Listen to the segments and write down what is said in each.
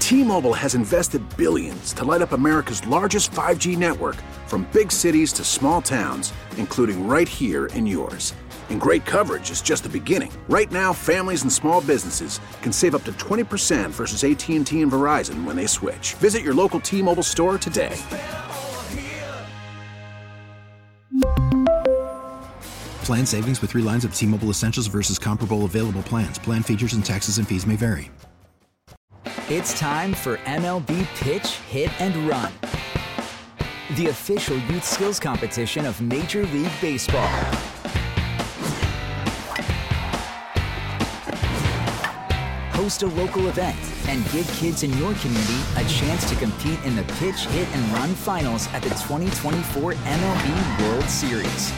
T-Mobile has invested billions to light up America's largest 5G network, from big cities to small towns, including right here in yours. And great coverage is just the beginning. Right now, families and small businesses can save up to 20% versus AT&T and Verizon when they switch. Visit your local T-Mobile store today. Plan savings with 3 lines of T-Mobile Essentials versus comparable available plans. Plan features and taxes and fees may vary. It's time for MLB Pitch, Hit, and Run, the official youth skills competition of Major League Baseball. Host a local event and give kids in your community a chance to compete in the Pitch, Hit, and Run finals at the 2024 MLB World Series.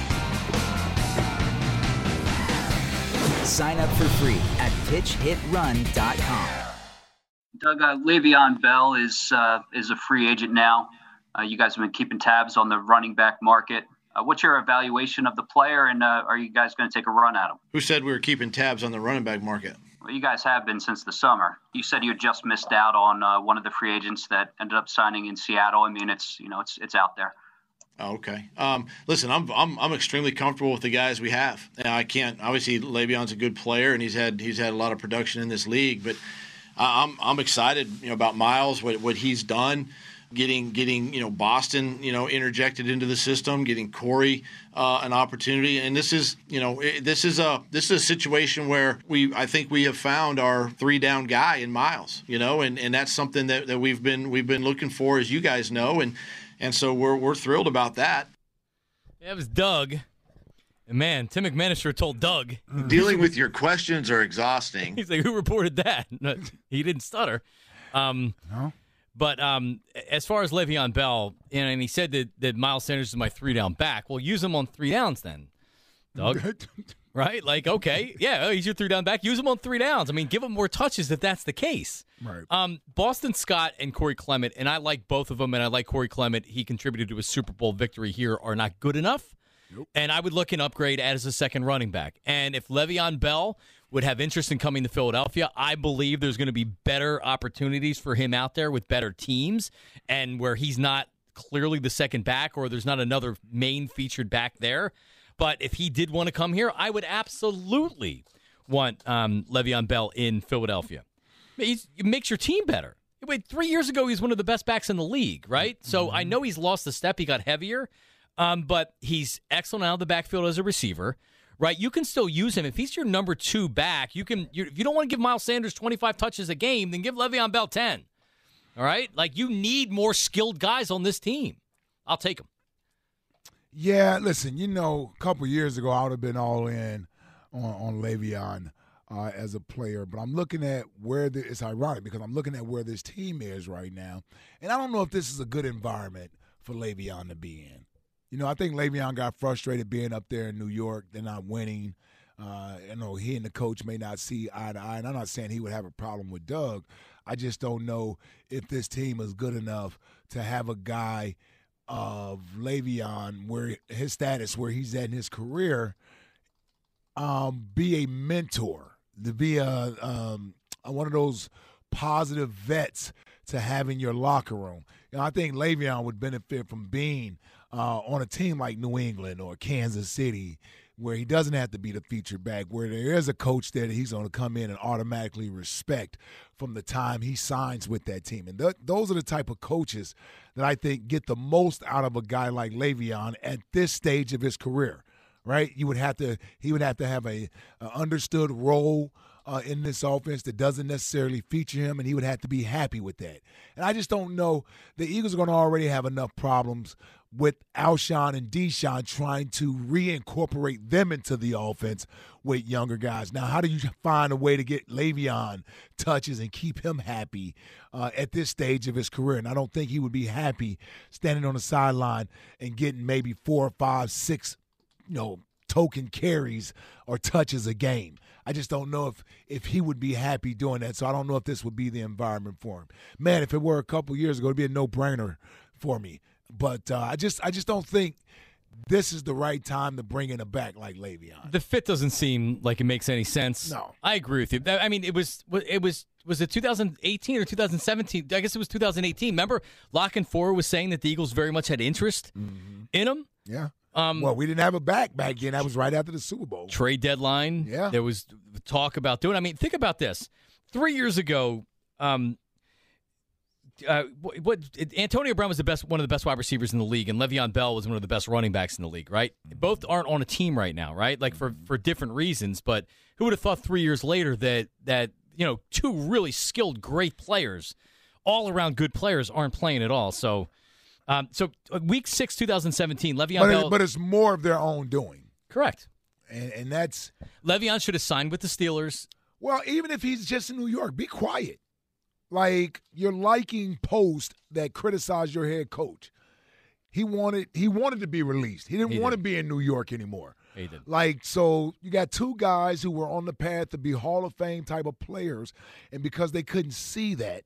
Sign up for free at pitchhitrun.com. Doug, Le'Veon Bell is a free agent now. You guys have been keeping tabs on the running back market. What's your evaluation of the player, and are you guys going to take a run at him? Who said we were keeping tabs on the running back market? Well, you guys have been since the summer. You said you had just missed out on one of the free agents that ended up signing in Seattle. I mean, it's out there. Oh, okay. Listen, I'm extremely comfortable with the guys we have. I can't obviously Le'Veon's a good player and he's had a lot of production in this league, but I'm excited about Miles, what he's done, getting Boston interjected into the system, getting Corey an opportunity, and this is a situation where I think we have found our 3-down guy in Miles, and that's something that we've been looking for, as you guys know, and so we're thrilled about that. That was Doug. And man, Tim McManus told Doug. Dealing with your questions are exhausting. He's like, who reported that? No, he didn't stutter. No. But as far as Le'Veon Bell, and he said that Miles Sanders is my 3-down back. Well, use him on 3 downs then, Doug. Right? Like, okay, yeah, he's your 3-down back. Use him on 3 downs. I mean, give him more touches if that's the case. Right. Boston Scott and Corey Clement, and I like both of them, and I like Corey Clement. He contributed to a Super Bowl victory here, are not good enough. Nope. And I would look and upgrade as a second running back. And if Le'Veon Bell would have interest in coming to Philadelphia, I believe there's going to be better opportunities for him out there with better teams and where he's not clearly the second back or there's not another main featured back there. But if he did want to come here, I would absolutely want Le'Veon Bell in Philadelphia. It makes your team better. Wait, 3 years ago, he was one of the best backs in the league, right? So I know he's lost a step. He got heavier. But he's excellent out of the backfield as a receiver, right? You can still use him. If he's your number 2 back, if you don't want to give Miles Sanders 25 touches a game, then give Le'Veon Bell 10. All right? Like, you need more skilled guys on this team. I'll take them. Yeah, listen, a couple years ago, I would have been all in on Le'Veon as a player. But I'm looking at it's ironic because I'm looking at where this team is right now. And I don't know if this is a good environment for Le'Veon to be in. I think Le'Veon got frustrated being up there in New York. They're not winning. He and the coach may not see eye to eye. And I'm not saying he would have a problem with Doug. I just don't know if this team is good enough to have a guy of Le'Veon, where his status, where he's at in his career, be a mentor, to be one of those positive vets to have in your locker room. I think Le'Veon would benefit from being on a team like New England or Kansas City, where he doesn't have to be the featured back, where there is a coach that he's going to come in and automatically respect from the time he signs with that team. And those are the type of coaches that I think get the most out of a guy like Le'Veon at this stage of his career, right? He would have to have a understood role in this offense that doesn't necessarily feature him, and he would have to be happy with that. And I just don't know. The Eagles are going to already have enough problems with Alshon and Deshaun trying to reincorporate them into the offense with younger guys. Now, how do you find a way to get Le'Veon touches and keep him happy at this stage of his career? And I don't think he would be happy standing on the sideline and getting maybe 4, 5, 6, token carries or touches a game. I just don't know if he would be happy doing that. So I don't know if this would be the environment for him. Man, if it were a couple years ago, it'd be a no-brainer for me. But I just don't think this is the right time to bring in a back like Le'Veon. The fit doesn't seem like it makes any sense. No. I agree with you. I mean, it was was it 2018 or 2017? I guess it was 2018. Remember, La Canfora was saying that the Eagles very much had interest in him. Yeah. Well, we didn't have a back then. That was right after the Super Bowl. Trade deadline. Yeah. There was talk about doing. I mean, think about this. 3 years ago, Antonio Brown was one of the best wide receivers in the league, and Le'Veon Bell was one of the best running backs in the league, right? Both aren't on a team right now, right? Like for different reasons, but who would have thought 3 years later that two really skilled, great players, all around good players, aren't playing at all. So week 6, 2017, Le'Veon Bell. But it's more of their own doing. Correct. And that's. Le'Veon should have signed with the Steelers. Well, even if he's just in New York, be quiet. Like, you're liking posts that criticize your head coach. He wanted to be released. He didn't want to be in New York anymore. He did. Like, so you got two guys who were on the path to be Hall of Fame type of players, and because they couldn't see that,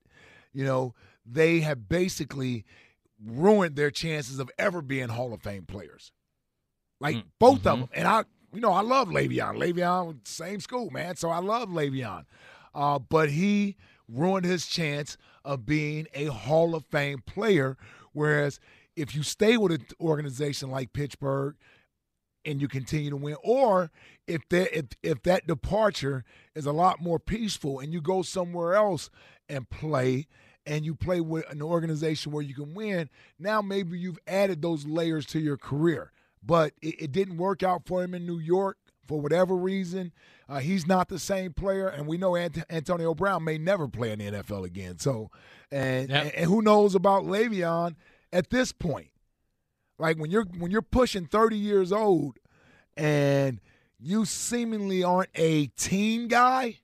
they have basically ruined their chances of ever being Hall of Fame players. Like, both of them. And I love Le'Veon. Le'Veon, same school, man. So I love Le'Veon. But he ruined his chance of being a Hall of Fame player, whereas if you stay with an organization like Pittsburgh and you continue to win, or if that departure is a lot more peaceful and you go somewhere else and play, and you play with an organization where you can win, now maybe you've added those layers to your career. But it didn't work out for him in New York for whatever reason. He's not the same player, and we know Antonio Brown may never play in the NFL again. So, and who knows about Le'Veon at this point? Like, when you're pushing 30 years old and you seemingly aren't a team guy,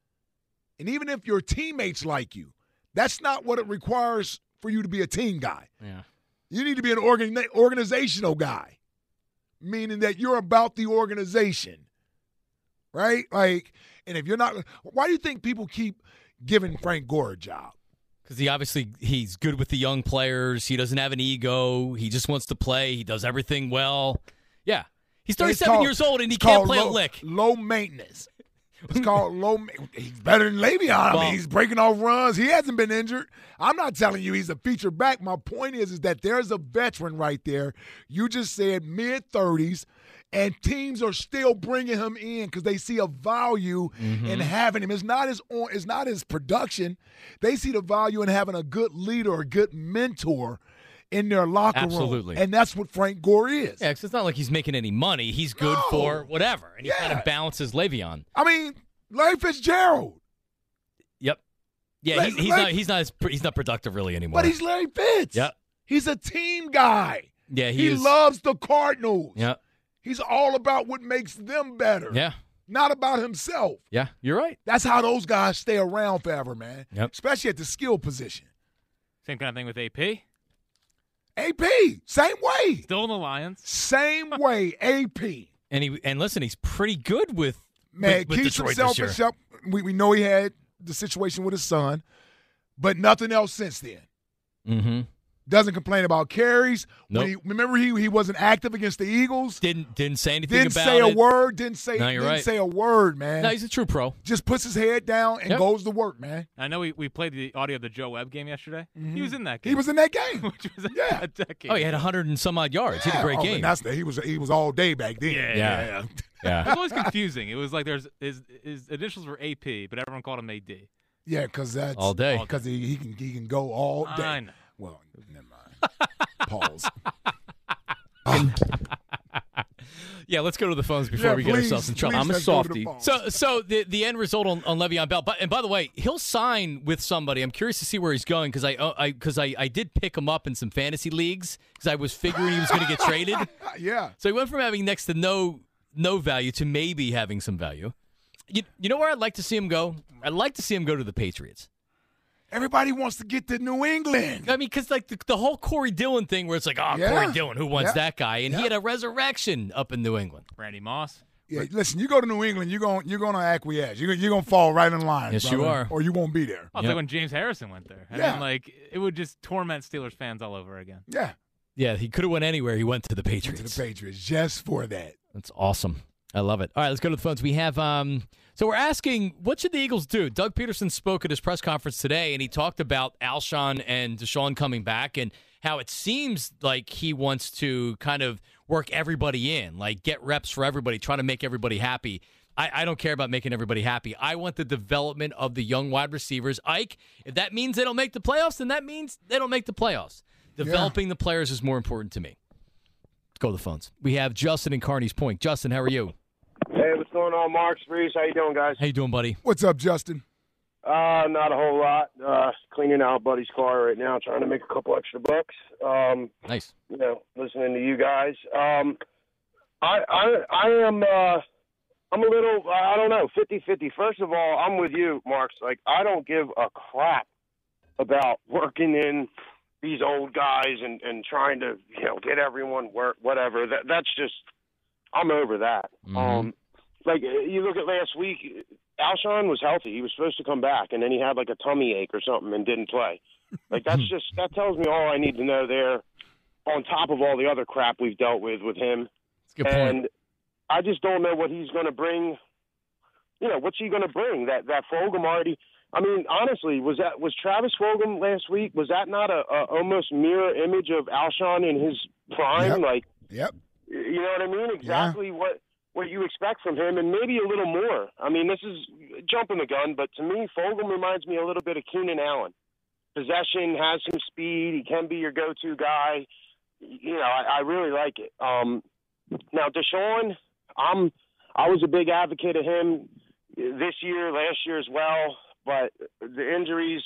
and even if your teammates like you, that's not what it requires for you to be a team guy. Yeah. You need to be an organizational guy, meaning that you're about the organization, right? Like, and if you're not, why do you think people keep giving Frank Gore a job? Because he's good with the young players. He doesn't have an ego. He just wants to play. He does everything well. Yeah. He's 37 years old, and he can't play a lick. Low maintenance. It's called low. He's better than Le'Veon. I mean, he's breaking off runs. He hasn't been injured. I'm not telling you he's a feature back. My point is that there's a veteran right there. You just said mid-30s, and teams are still bringing him in because they see a value in having him. It's not his production. They see the value in having a good leader or a good mentor in their locker room. Absolutely. And that's what Frank Gore is. Yeah, because it's not like he's making any money. He's good for whatever, and he kind of balances Le'Veon. I mean, Larry Fitzgerald. Yep. Yeah, he's not productive really anymore. But he's Larry Fitz. Yep. He's a team guy. Yeah, he loves the Cardinals. Yep. He's all about what makes them better. Yeah. Not about himself. Yeah, you're right. That's how those guys stay around forever, man. Yep. Especially at the skill position. Same kind of thing with AP. AP, same way. Still in the Lions. Same way, AP. And listen, he's pretty good with keeps Detroit himself this year. We know he had the situation with his son, but nothing else since then. Mm-hmm. Doesn't complain about carries. Nope. Remember he wasn't active against the Eagles. Didn't say anything Didn't about say it. a word. Didn't say right. say a word, man. No, he's a true pro. Just puts his head down and goes to work, man. I know we played the audio of the Joe Webb game yesterday. Mm-hmm. He was in that game. He was in that game. Which was Yeah. a decade. Oh, he had 100 and some odd yards. He had a great game. He was all day back then. Yeah. It Yeah. was always confusing. It was like his initials were AP, but everyone called him AD. Yeah, because that's all day. Because he can go all day. I know. Well, never mind. Pause. Yeah, let's go to the phones before we get ourselves in trouble. I'm a softie. So So the end result on Le'Veon Bell. And by the way, he'll sign with somebody. I'm curious to see where he's going because I did pick him up in some fantasy leagues because I was figuring he was going to get traded. Yeah. So he went from having next to no value to maybe having some value. You know where I'd like to see him go? I'd like to see him go to the Patriots. Everybody wants to get to New England. I mean, because like the whole Corey Dillon thing where it's like, Corey Dillon, who wants that guy? And he had a resurrection up in New England. Randy Moss. Yeah, listen, you go to New England, you're gonna acquiesce. You're gonna fall right in line. Yes, brother, you are. or you won't be there. I'll say when James Harrison went there. I mean, like, it would just torment Steelers fans all over again. Yeah. Yeah, he could have went anywhere. He went to the To Patriots. the Patriots just for that. That's awesome. I love it. All right, let's go to the phones. We have so we're asking, what should the Eagles do? Doug Peterson spoke at his press conference today, and he talked about Alshon and Deshaun coming back and how it seems like he wants to kind of work everybody in, like get reps for everybody, try to make everybody happy. I don't care about making everybody happy. I want the development of the young wide receivers. Ike, if that means they don't make the playoffs, then that means they don't make the playoffs. Developing the players is more important to me. Let's go to the phones. We have Justin in Kearney's Point. Justin, how are you? Hey, what's going on, Mark, Reese? How you doing, guys? How you doing, buddy? What's up, Justin? Not a whole lot. Cleaning out buddy's car right now, trying to make a couple extra bucks. Nice. Listening to you guys. I'm a little, I don't know, 50-50. First of all, I'm with you, Marks. Like, I don't give a crap about working in these old guys and trying to, get everyone work, whatever. That's just, I'm over that. Mm-hmm. Like, you look at last week, Alshon was healthy. He was supposed to come back, and then he had, like, a tummy ache or something and didn't play. Like, that tells me all I need to know there, on top of all the other crap we've dealt with him. That's a good point. And I just don't know what he's going to bring. What's he going to bring? That Fulgham already. I mean, honestly, was Travis Fulgham last week? Was that not a almost mirror image of Alshon in his prime? Yep. You know what I mean? Exactly what you expect from him, and maybe a little more. I mean, this is jumping the gun, but to me, Fulgham reminds me a little bit of Keenan Allen. Possession, has some speed. He can be your go-to guy. I really like it. Now, Deshaun. I was a big advocate of him this year, last year as well, but the injuries,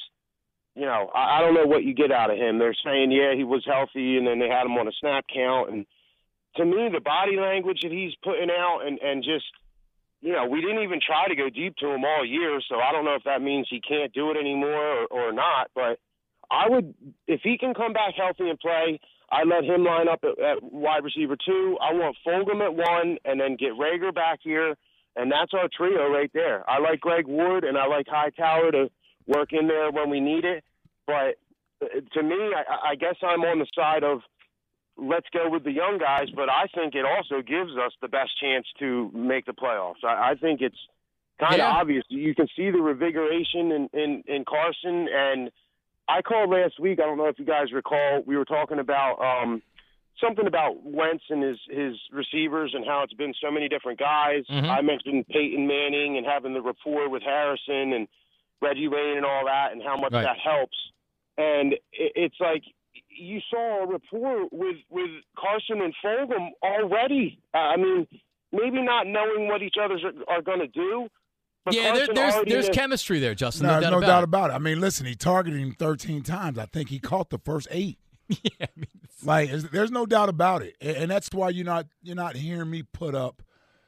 I don't know what you get out of him. They're saying, he was healthy, and then they had him on a snap count. And to me, the body language that he's putting out and just, we didn't even try to go deep to him all year, so I don't know if that means he can't do it anymore or not. But I would, if he can come back healthy and play, I let him line up at wide receiver 2. I want Fulgham at 1, and then get Rager back here, and that's our trio right there. I like Greg Wood, and I like Hightower to work in there when we need it. But to me, I guess I'm on the side of let's go with the young guys, but I think it also gives us the best chance to make the playoffs. I think it's kind of obvious. You can see the revigoration in Carson, and I called last week. I don't know if you guys recall. We were talking about something about Wentz and his receivers and how it's been so many different guys. Mm-hmm. I mentioned Peyton Manning and having the rapport with Harrison and Reggie Wayne and all that, and how much that helps. And it's like you saw a rapport with Carson and Fulgham already. I mean, maybe not knowing what each other are going to do. But there's chemistry there, Justin. No doubt about it. I mean, listen, he targeted him 13 times. I think he caught the first 8. There's no doubt about it, and that's why you're not hearing me put up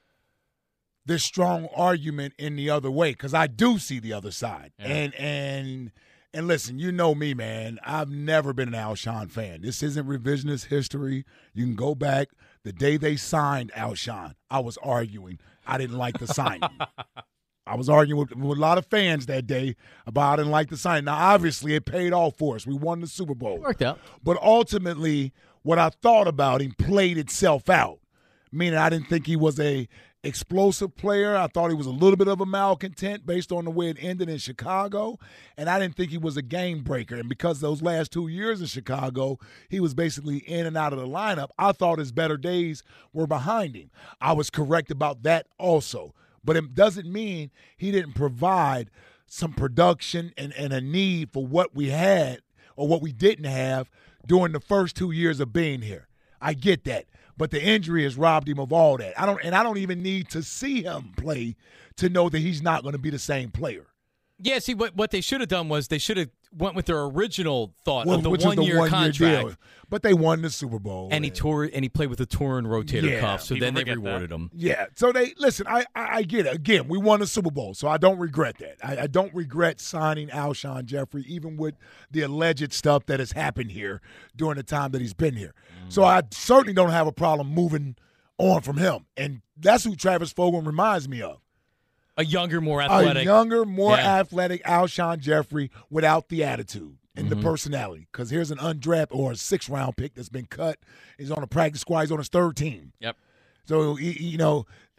this strong argument in the other way, because I do see the other side. Yeah. And listen, you know me, man. I've never been an Alshon fan. This isn't revisionist history. You can go back the day they signed Alshon. I was arguing. I didn't like the signing. I was arguing with a lot of fans that day about I didn't like the signing. Now, obviously, it paid off for us. We won the Super Bowl. It worked out. But ultimately, what I thought about him played itself out, meaning I didn't think he was a explosive player. I thought he was a little bit of a malcontent based on the way it ended in Chicago, and I didn't think he was a game breaker. And because those last 2 years in Chicago, he was basically in and out of the lineup, I thought his better days were behind him. I was correct about that also. But it doesn't mean he didn't provide some production and a need for what we had or what we didn't have during the first 2 years of being here. I get that. But the injury has robbed him of all that. I don't even need to see him play to know that he's not going to be the same player. Yeah, see, what they should have done was they should have went with their original thought of the one-year contract. Deal. But they won the Super Bowl. And he played with a torn rotator cuff, so then they rewarded him. Yeah, so I get it. Again, we won the Super Bowl, so I don't regret that. I don't regret signing Alshon Jeffrey, even with the alleged stuff that has happened here during the time that he's been here. So I certainly don't have a problem moving on from him. And that's who Travis Fulgham reminds me of. A younger, more athletic. Athletic Alshon Jeffrey without the attitude and the personality. Because here's an undrafted or a 6th-round pick that's been cut. He's on a practice squad. He's on his 3rd team. Yep. So,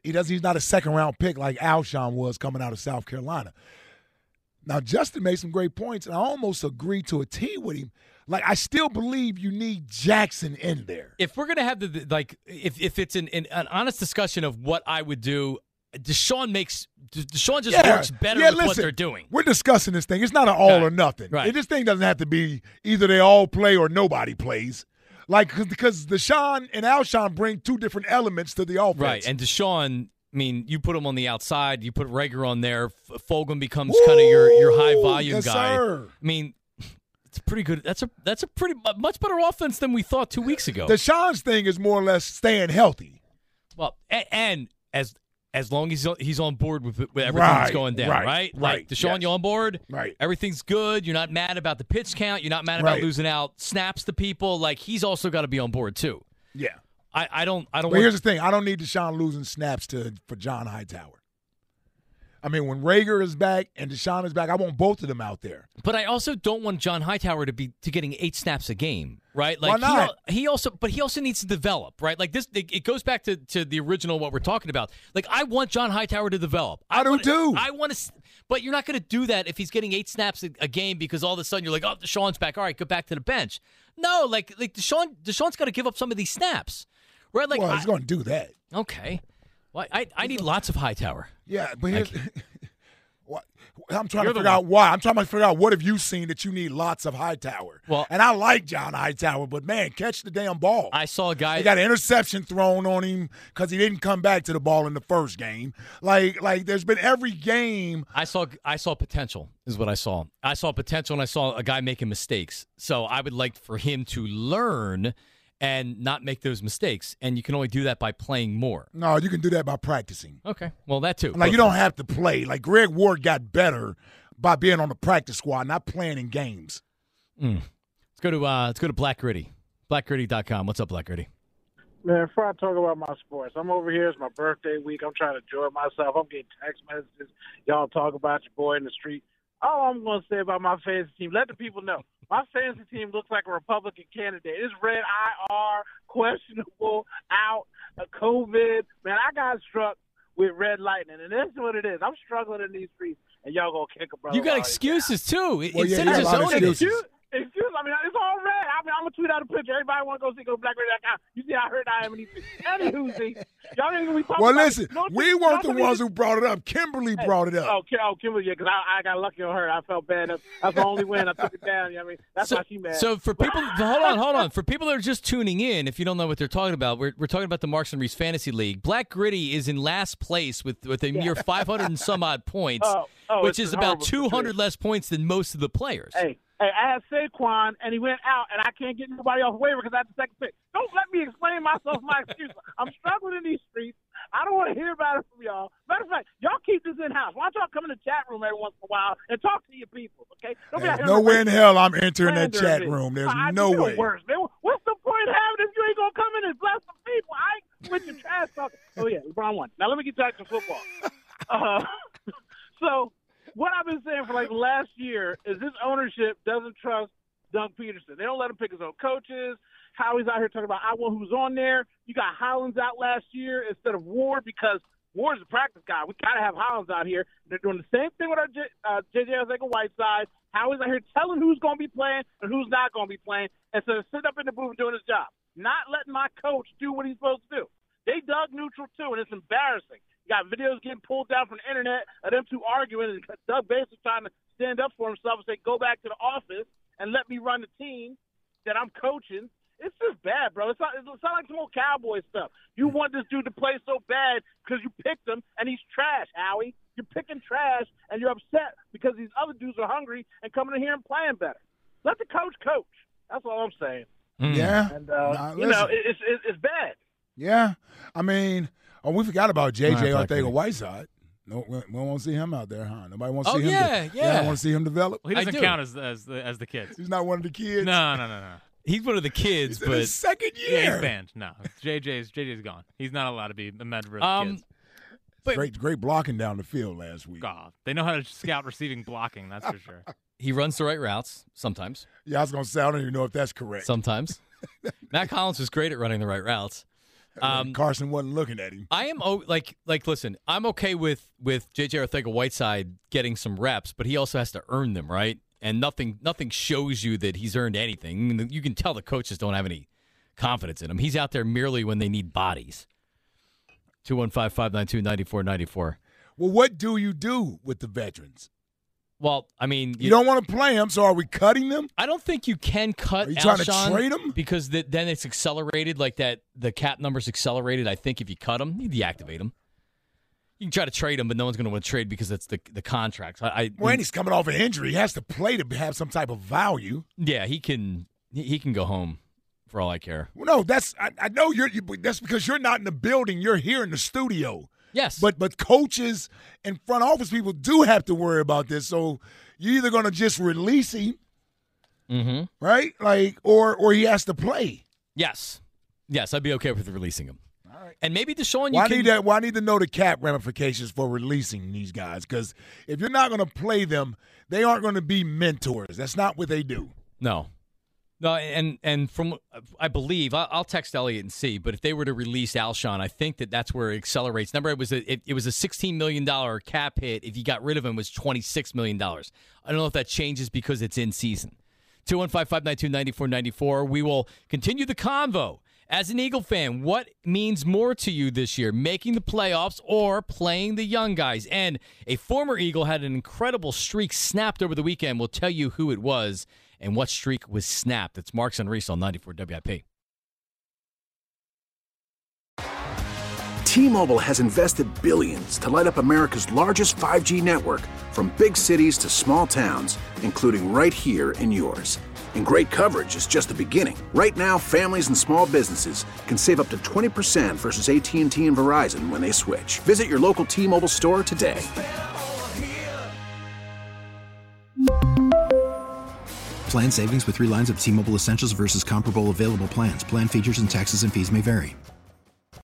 He's not a second-round pick like Alshon was coming out of South Carolina. Now, Justin made some great points, and I almost agree to a T with him. Like, I still believe you need Jackson in there. If we're going to have if it's an honest discussion of what I would do, Deshaun just works better with what they're doing. We're discussing this thing. It's not an all or nothing. Right. This thing doesn't have to be either they all play or nobody plays. Like, because Deshaun and Alshon bring two different elements to the offense. Right, and Deshaun, I mean, you put him on the outside, you put Rager on there, Fulgham becomes kind of your high-volume guy. Sir. I mean, it's pretty good. That's a pretty much better offense than we thought 2 weeks ago. Deshaun's thing is more or less staying healthy. Well, and as long as he's on board with everything that's going down, right? Like, Deshaun, you on board? Right. Everything's good. You're not mad about the pitch count. You're not mad about losing out snaps to people. Like, he's also got to be on board, too. Yeah. I don't. But here's the thing. I don't need Deshaun losing snaps for John Hightower. I mean, when Rager is back and Deshaun is back, I want both of them out there. But I also don't want John Hightower to getting 8 snaps a game, right? Like, why not? He also needs to develop, right? Like this, it goes back to the original what we're talking about. Like, I want John Hightower to develop. I do too. I want to, but you're not going to do that if he's getting 8 snaps a game because all of a sudden you're like, oh, Deshaun's back. All right, go back to the bench. No, like Deshaun's got to give up some of these snaps, right? Like, well, he's going to do that. Okay. Well, I need lots of Hightower. Yeah, but here's. I'm trying to figure out why. I'm trying to figure out what have you seen that you need lots of Hightower. Well, and I like John Hightower, but man, catch the damn ball. I saw a guy. He got an interception thrown on him because he didn't come back to the ball in the first game. Like there's been every game. I saw potential is what I saw. I saw potential and I saw a guy making mistakes. So I would like for him to learn and not make those mistakes. And you can only do that by playing more. No, you can do that by practicing. Okay. Well, that too. Like, you don't have to play. Like, Greg Ward got better by being on the practice squad, not playing in games. Let's go to Black Gritty. BlackGritty.com. What's up, Black Gritty? Man, before I talk about my sports, I'm over here. It's my birthday week. I'm trying to enjoy myself. I'm getting text messages. Y'all talk about your boy in the street. All I'm going to say about my fantasy team, let the people know. My fantasy team looks like a Republican candidate. It's red IR, questionable, out, COVID. Man, I got struck with red lightning, and that's what it is. I'm struggling in these streets, and y'all going to kick a brother. You got excuses, too. Instead of just owning it. Excuse me. I mean, it's all red. I mean, I'm going to tweet out a picture. Everybody want to go to BlackRadio.com. You see how hurt I am in these streets. Anywho, y'all ain't going to be talking Well, about listen, we weren't the ones who brought it up. Kimberly brought it up. Oh, Kimberly, yeah, because I got lucky on her. I felt bad. That's the only win. I took it down. You know what I mean? That's why she mad. So for people, hold on. For people that are just tuning in, if you don't know what they're talking about, we're talking about the Marks and Reese Fantasy League. Black Gritty is in last place with a mere 500 and some odd points, which is about 200 less points than most of the players. Hey, I had Saquon, and he went out, and I can't get nobody off waiver because I had the second pick. Don't let me explain myself my excuse. I'm struggling in these streets. I don't want to hear about it from y'all. Matter of fact, y'all keep this in-house. Why don't y'all come in the chat room every once in a while and talk to your people, okay? There's no way in hell I'm entering that chat room. There's no way. Worse, man. What's the point of having if you ain't going to come in and bless some people? I ain't with your trash talking. Oh, yeah, LeBron won. Now, let me get back to football. So what I've been saying for like last year is this ownership doesn't trust Doug Peterson. They don't let him pick his own coaches. Howie's out here talking about I want who's on there. You got Hollins out last year instead of Ward because Ward's a practice guy. We got to have Hollins out here. They're doing the same thing with our J.J. Arcega-Whiteside. Howie's out here telling who's going to be playing and who's not going to be playing. And so sitting up in the booth and doing his job. Not letting my coach do what he's supposed to do. They dug neutral, too, and it's embarrassing. You got videos getting pulled down from the internet of them two arguing, and Doug basically trying to stand up for himself and say, go back to the office and let me run the team that I'm coaching. It's just bad, bro. It's not like some old Cowboy stuff. You want this dude to play so bad because you picked him, and he's trash, Howie. You're picking trash, and you're upset because these other dudes are hungry and coming in here and playing better. Let the coach coach. That's all I'm saying. Yeah. And, it's bad. Yeah. I mean, we forgot about J.J. Arcega-Whiteside. No, we don't want to see him out there, huh? Nobody wants to see him. Yeah. I want to see him develop. Well, he doesn't count as the kids. He's not one of the kids. No. He's one of the kids, he's in his second year. Yeah, he's banned. No, JJ's gone. He's not allowed to be a member of the kids. But great blocking down the field last week. God, they know how to scout receiving blocking. That's for sure. He runs the right routes sometimes. Yeah, I was gonna say I don't even know if that's correct. Sometimes. Matt Collins was great at running the right routes. Carson wasn't looking at him. I am listen, I'm okay with J.J. Arcega-Whiteside getting some reps, but he also has to earn them, right? And nothing shows you that he's earned anything. I mean, you can tell the coaches don't have any confidence in him. He's out there merely when they need bodies. 215-592-9494. Well, what do you do with the veterans? Well, I mean, you don't want to play them, so are we cutting them? I don't think you can cut. Are you Alshon trying to trade them? Because then it's accelerated, like that. The cap number's accelerated. I think if you cut them, you deactivate them. You can try to trade him, but no one's going to want to trade because that's the contracts. When he's coming off an injury, he has to play to have some type of value. Yeah, he can go home for all I care. Well, no, I know that's because you're not in the building. You're here in the studio. Yes. But coaches and front office people do have to worry about this. So you're either going to just release him, right? Like, or he has to play. Yes, I'd be okay with releasing him. All right. And maybe Deshaun, I need to know the cap ramifications for releasing these guys, because if you're not going to play them, they aren't going to be mentors. That's not what they do. No, and from I believe I'll text Elliot and see. But if they were to release Alshon, I think that's where it accelerates. Remember, it was a $16 million cap hit. If you got rid of him, it was $26 million. I don't know if that changes because it's in season. 215-592-9494. We will continue the convo. As an Eagle fan, what means more to you this year, making the playoffs or playing the young guys? And a former Eagle had an incredible streak snapped over the weekend. We'll tell you who it was and what streak was snapped. It's Marks and Reese on 94 WIP. T-Mobile has invested billions to light up America's largest 5G network, from big cities to small towns, including right here in yours. And great coverage is just the beginning. Right now, families and small businesses can save up to 20% versus AT&T and Verizon when they switch. Visit your local T-Mobile store today. Plan savings with 3 lines of T-Mobile Essentials versus comparable available plans. Plan features and taxes and fees may vary.